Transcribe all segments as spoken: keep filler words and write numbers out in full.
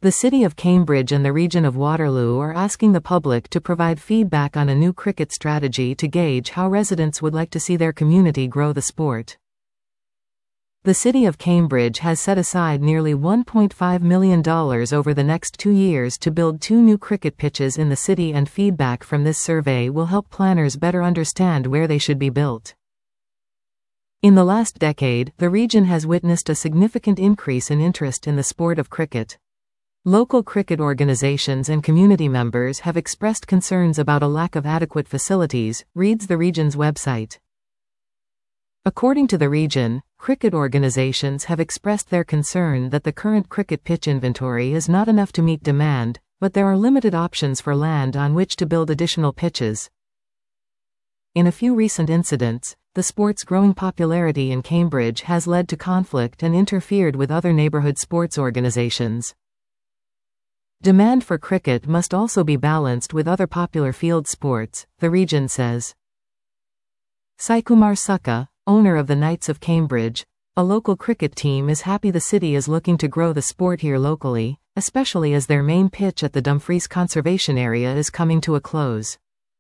The City of Cambridge and the region of Waterloo are asking the public to provide feedback on a new cricket strategy to gauge how residents would like to see their community grow the sport. The City of Cambridge has set aside nearly one point five million dollars over the next two years to build two new cricket pitches in the city, and feedback from this survey will help planners better understand where they should be built. In the last decade, the region has witnessed a significant increase in interest in the sport of cricket. Local cricket organizations and community members have expressed concerns about a lack of adequate facilities, reads the region's website. According to the region, cricket organizations have expressed their concern that the current cricket pitch inventory is not enough to meet demand, but there are limited options for land on which to build additional pitches. In a few recent incidents, the sport's growing popularity in Cambridge has led to conflict and interfered with other neighborhood sports organizations. Demand for cricket must also be balanced with other popular field sports, the region says. Saikumar Sukha, owner of the Knights of Cambridge, a local cricket team, is happy the city is looking to grow the sport here locally, especially as their main pitch at the Dumfries Conservation Area is coming to a close.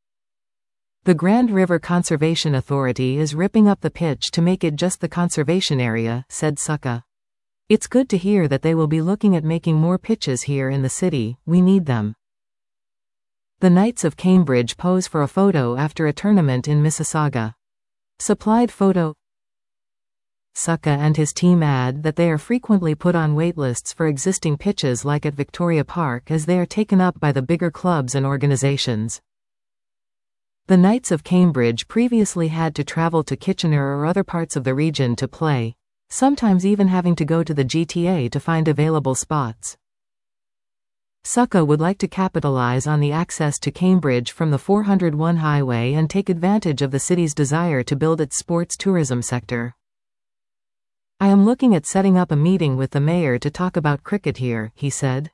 The Grand River Conservation Authority is ripping up the pitch to make it just the conservation area, said Sukha. It's good to hear that they will be looking at making more pitches here in the city, we need them. The Knights of Cambridge pose for a photo after a tournament in Mississauga. Supplied photo. Sukha and his team add that they are frequently put on waitlists for existing pitches like at Victoria Park, as they are taken up by the bigger clubs and organizations. The Knights of Cambridge previously had to travel to Kitchener or other parts of the region to play, sometimes even having to go to the G T A to find available spots. Sukha would like to capitalize on the access to Cambridge from the four oh one highway and take advantage of the city's desire to build its sports tourism sector. I am looking at setting up a meeting with the mayor to talk about cricket here, he said.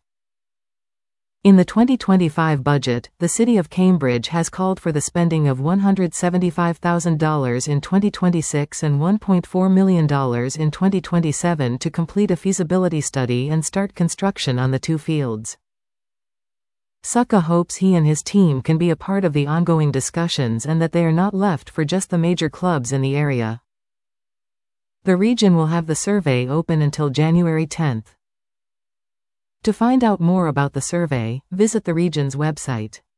In the twenty twenty-five budget, the City of Cambridge has called for the spending of one hundred seventy-five thousand dollars in twenty twenty-six and one point four million dollars in twenty twenty-seven to complete a feasibility study and start construction on the two fields. Sukha hopes he and his team can be a part of the ongoing discussions and that they are not left for just the major clubs in the area. The region will have the survey open until January tenth. To find out more about the survey, visit the region's website.